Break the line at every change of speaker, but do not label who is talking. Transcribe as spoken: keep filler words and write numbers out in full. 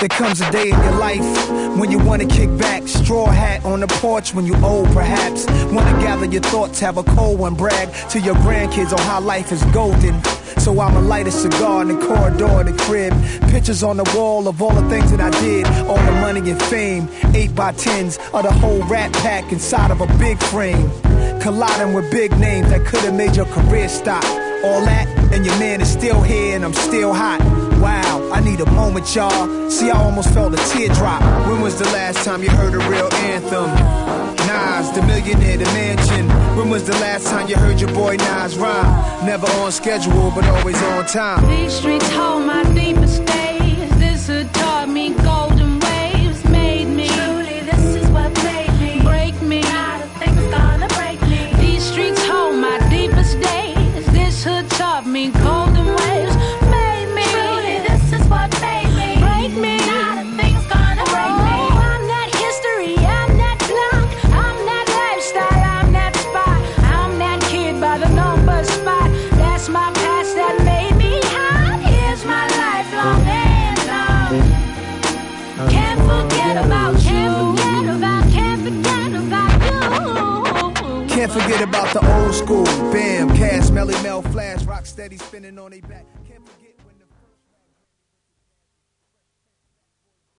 There comes a day in your life when you wanna kick back, straw hat on the porch when you old perhaps. Wanna gather your thoughts, have a cold one, brag to your grandkids on how life is golden. So I'ma light a cigar in the corridor of the crib. Pictures on the wall of all the things that I did. All the money and fame, eight by tens of the whole rat pack inside of a big frame. Colliding with big names that could've made your career stop. All that, and your man is still here and I'm still hot. Wow, I need a moment, y'all. See, I almost felt a teardrop. When was the last time you heard a real anthem? Nas, the millionaire, the mansion. When was the last time you heard your boy Nas rhyme? Never on schedule, but always on time.
These streets hold my deepest days. This had taught me golden waves, made me. Truly, this is what made me. Break me. Not a thing's gonna break me. These streets hold my deepest days. This hood taught me golden waves, made me. Truly, this is what made me. Break me. Not a thing's gonna break me. Oh, I'm that history, I'm that clock, I'm that lifestyle, I'm that spot, I'm that kid by the number spot. That's my past that made me hot. Here's my lifelong anthem. Can't forget about you. Can't forget about, can't forget about you.
Can't forget about the old school. Bam, Cash, Melly Mel, Flash, rock steady spinning on they back.